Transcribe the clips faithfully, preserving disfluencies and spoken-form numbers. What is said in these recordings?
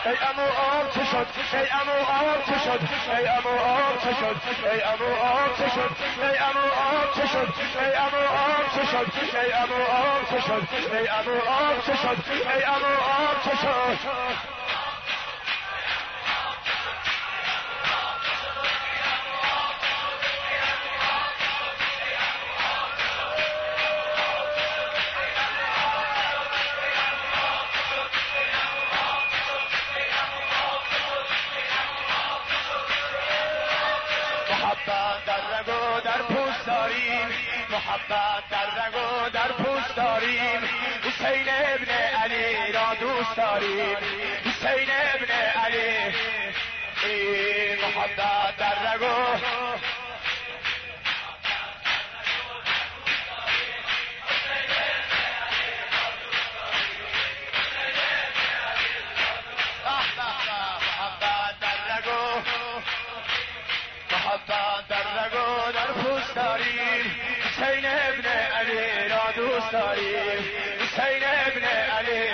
ای عمو آب چه شد ای عمو آب چه شد ای عمو آب چه شد ای عمو آب چه شد ای عمو آب چه شد ای عمو آب چه شد ای عمو آب چه شد ای عمو آب چه شد ای عمو آب چه شد محبت در رگ و در پوست داریم محبت در رگ و در پوست داریم حسین ابن علی را دوست داریم حسین ابن علی محبت در رگ و محبت در رگ و در پوست داریم حسین ابن علی را دوست داریم حسین ابن علی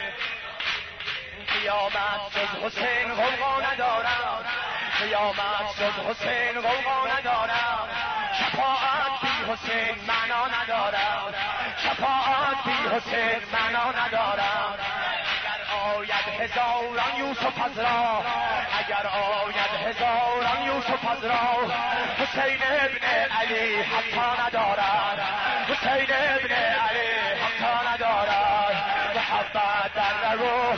قیامت جز حسین غوغا ندارم قیامت جز حسین غوغا ندارم شفاعت بی حسین معنا ندارم شفاعت بی حسین معنا ندارم آید هزاران یوسف از راه اگر آید هزاران یوسف از راه حسین ابن علی حتی ندارد حسین ابن علی حتی ندارد محبت در رگو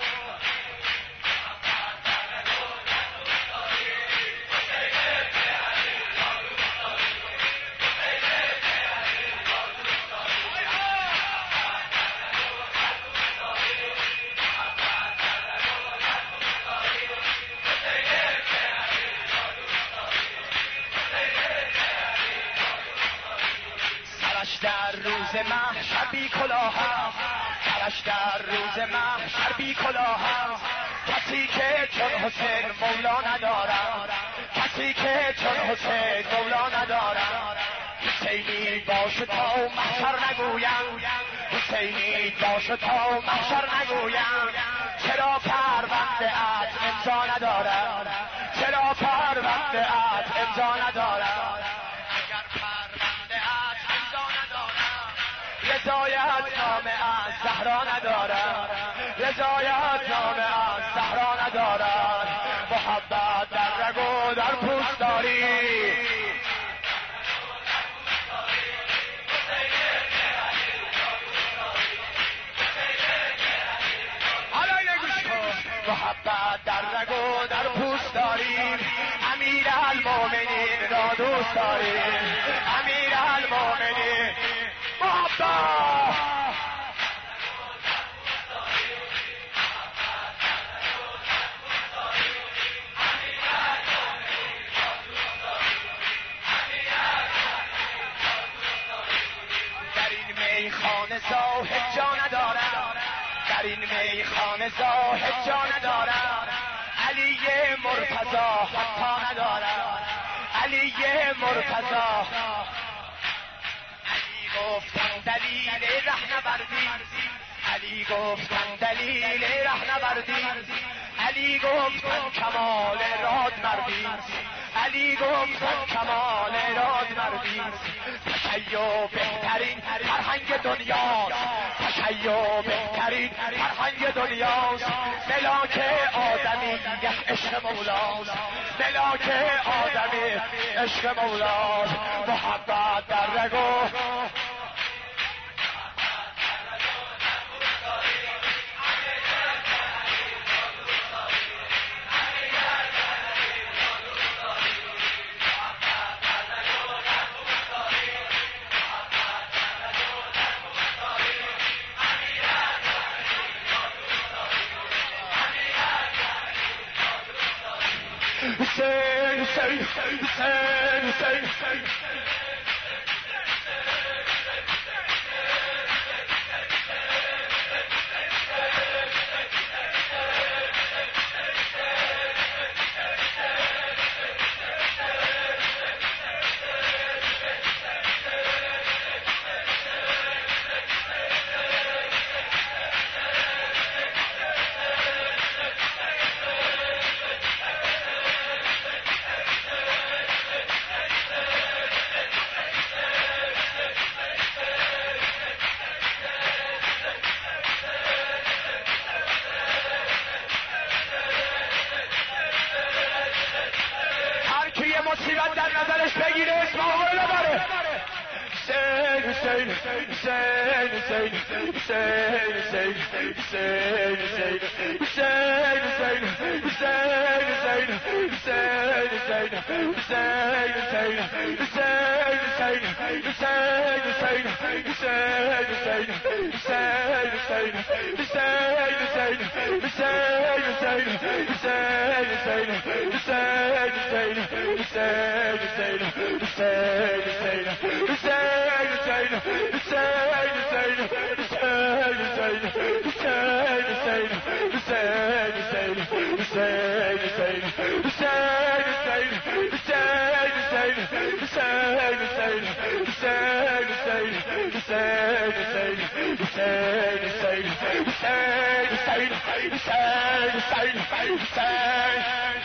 در روز محشر بی کلاهم سرش در روز محشر بی کلاهم کسی که چون حسین مولا ندارم کسی که چون حسین مولا ندارم حسینی باش تا محشر نگویم حسینی باش تا محشر نگویم چرا پرونده ات امضا ندارم چرا پرونده ات امضا ندارم رضایت نامه از زهرا ندارد رضایت نامه از زهرا ندارد محبت در رگ و در پوست داری حالا نگوش کن محبت در رگ و در پوست داریم امیر المومنین را دوست داریم امیر المومنین محبت در این میخانه زاهد جا ندارم در این میخانه زاهد جا ندارم علی مرتضی حتی ندارم علی مرتضی گفتن دلیل رهنوردی علی گفتن دلیل رهنوردی علی گفتن کمال راد مردی علی گفتن کمال راد مردی تشیع بهترین فرهنگ دنیاست تشیع بهترین فرهنگ دنیاست ملاک آدمی عشق مولاست ملاک آدمی عشق مولاست محبت در رگو Hussein, Hussein, Hussein, Hussein, Hussein. Hussein, Hussein, Hussein, Hussein, Hussein,